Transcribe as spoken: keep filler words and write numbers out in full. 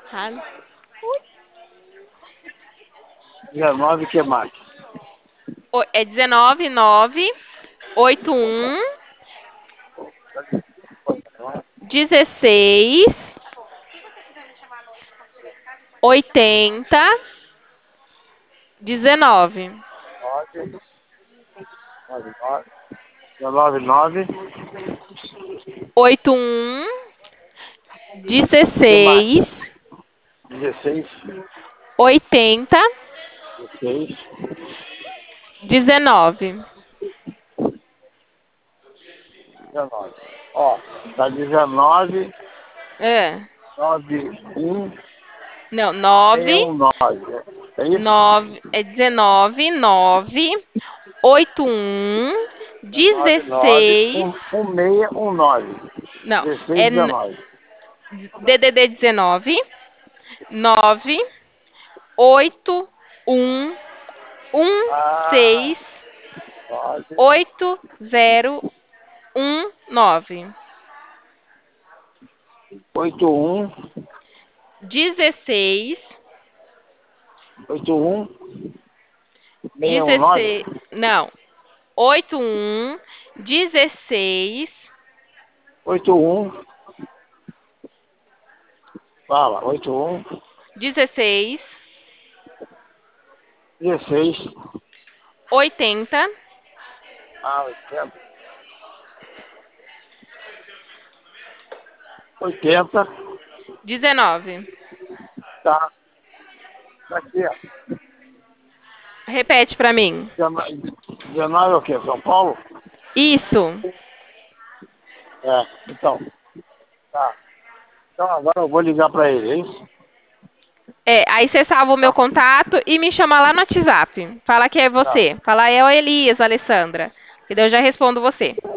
Ralo. dezenove, que mais? O- É dezenove, nove, oito um, dezesseis, oitenta, dezenove. nove, nove, nove, dezenove, nove, Oito um, que mais? dezesseis, dezesseis, oitenta, dezesseis, dezenove. dezenove. Ó, tá dezenove, É. nove, um, Não, nove, seis, um, nove. É isso? nove, é dezenove, nove, oito um, dezenove, nove, um, dezesseis. um, seis, um, nove. Não, dezesseis, é n- dezenove. D D D dezenove, nove, oito um, um, Ah, seis, nove, oito zero um nove. oito, um, Dezesseis, oito, um, seis, um, nove. dezesseis, não, oito um, dezesseis, oito, um, fala, oito, um, dezesseis, dezesseis, oitenta, ah, oitenta, oitenta, dezenove. tá, tá aqui, ó. Repete pra mim. dezenove é o quê? São Paulo? Isso. É, então, tá. Então agora eu vou ligar pra ele, é isso? É, aí você salva o meu Tá, contato e me chama lá no WhatsApp. Fala que é tá. você. Fala, é o Elias, Alessandra. Que daí eu já respondo você.